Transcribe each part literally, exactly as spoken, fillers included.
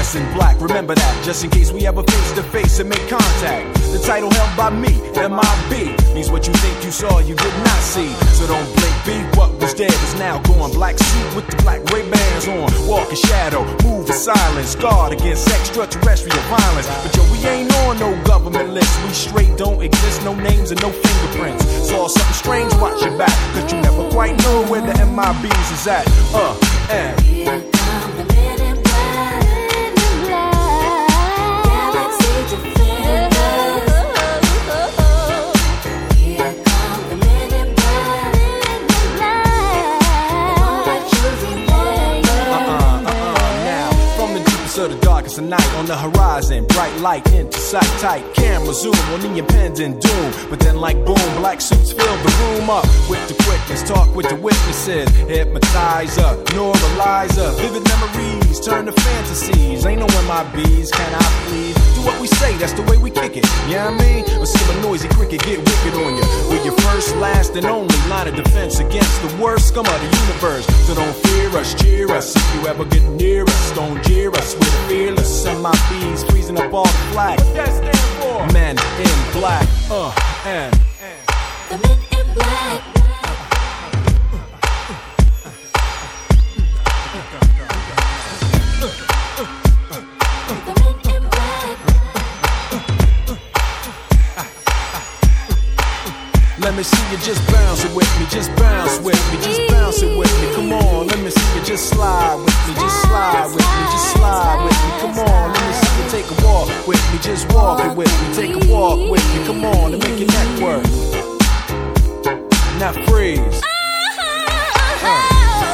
dress in black, remember that, just in case we ever face to face and make contact. The title held by me, M I B, means what you think you saw, you did not see. So don't blink, be what was dead is now gone. Black suit with the black Ray-Bans on, walk in shadow, move in silence, guard against extraterrestrial violence. But yo, we ain't on no government list, we straight don't exist, no names and no fingerprints. Saw something strange, watch your back, cause you never quite know where the M I Bs is at. Uh, and here come the men in black, men in black, Galaxy Defenders. Here come the men in black, men in black, won't let you remember. Uh-uh, uh-uh, now, from the deepest of the darkest of night, on the horizon, bright light into sight, tight camera zoom on the impending doom. But then like boom, black suits fill the room up with the quickness, talk with the witnesses, hypnotizer, neuralizer, vivid memories turn to fantasies. Ain't no M I Bs, can I please? Do what we say, that's the way we kick it, you know what I mean? Or see a noisy cricket get wicked on you. We're your first, last, and only line of defense against the worst scum of the universe. So don't fear us, cheer us, if you ever get near us, don't jeer us, we're fearless. M I Bs freezing up all the flag. What that stand for? Men in black, uh, and, and. The men in black. Let me see you just bounce it with me, just bounce with me, just bounce it with me. Come on, let me see you just slide with me, just slide with me, just slide with me. Come on, let me see you take a walk with me, just walk it with me, take a walk with me. Come on, and make your neck work. Now freeze. Uh.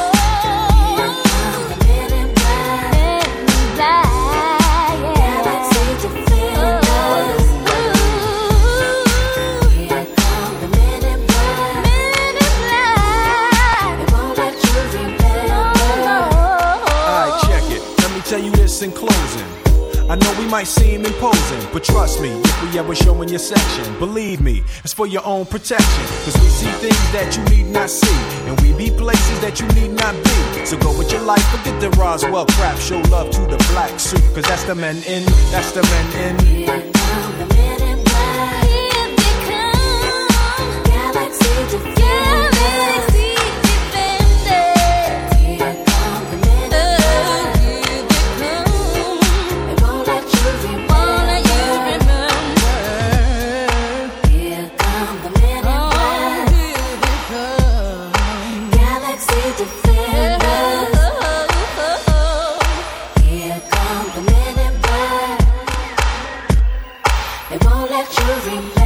In closing, I know we might seem imposing, but trust me, if we ever show in your section, believe me, it's for your own protection. Cause we see things that you need not see, and we be places that you need not be. So go with your life, forget the Roswell crap, show love to the black suit, cause that's the men in, that's the men in. Here come the men in black, here they come, Galaxy Defenders. They won't let you remember.